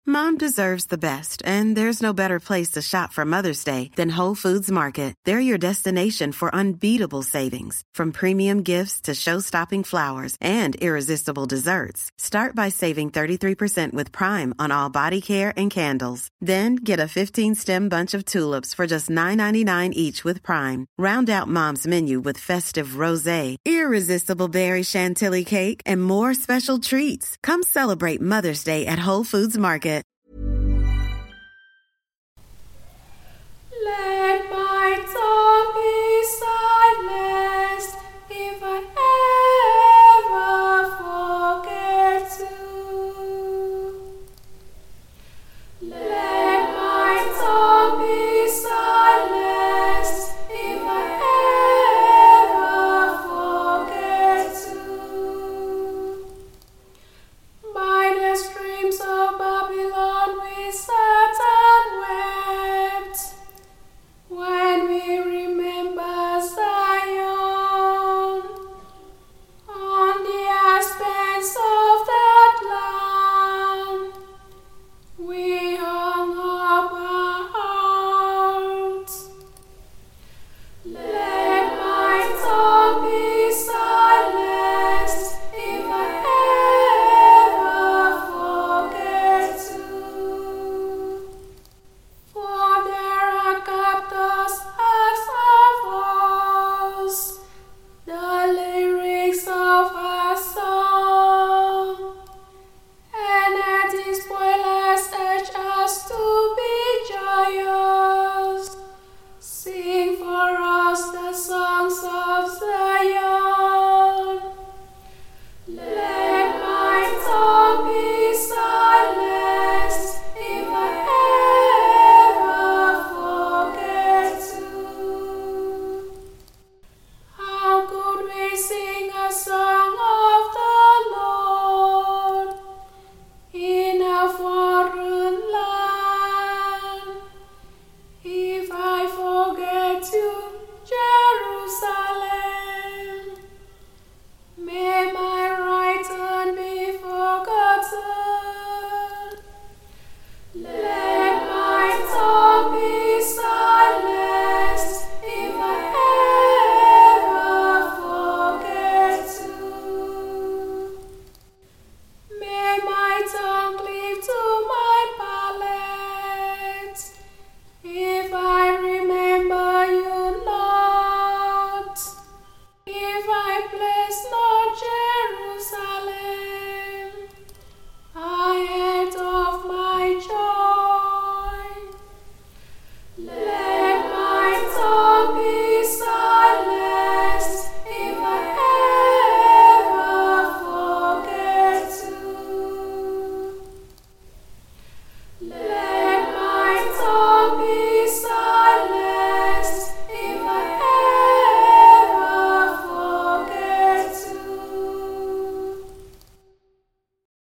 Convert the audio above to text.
Mom deserves the best, and there's no better place to shop for Mother's Day than Whole Foods Market. They're your destination for unbeatable savings, from premium gifts to show-stopping flowers and irresistible desserts. Start by saving 33% with Prime on all body care and candles. Then get a 15-stem bunch of tulips for just $9.99 each with Prime. Round out Mom's menu with festive rosé, irresistible berry chantilly cake, and more special treats. Come celebrate Mother's Day at Whole Foods Market.